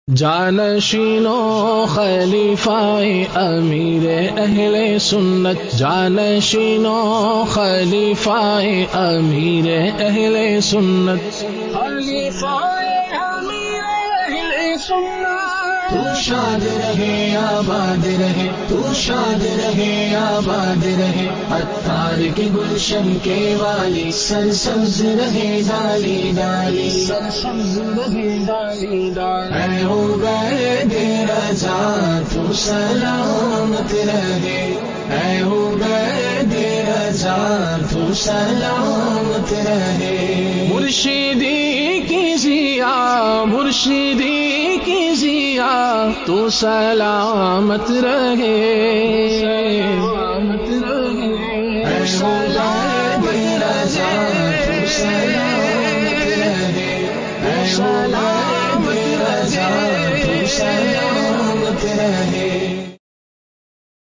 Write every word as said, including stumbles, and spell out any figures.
جانشینو خلیفہ امیر اہل سنت، جانشینو خلیفہ امیر اہل سنت، خلیفہ امیر اہل سنت۔ تو شاد رہے آباد رہے، تو شاد رہے آباد رہے، عطار کے گلشن کے والی، سرسبز رہے ڈالی ڈالی، سرسبز رہے ڈالی ڈالی۔ اے عبید رضا تو سلامت رہے، اے عبید رضا تو سلامت رہے۔ مرشدی کی ضیا، مرشدی کی ضیا تو سلامت رہے، سلامت رہے۔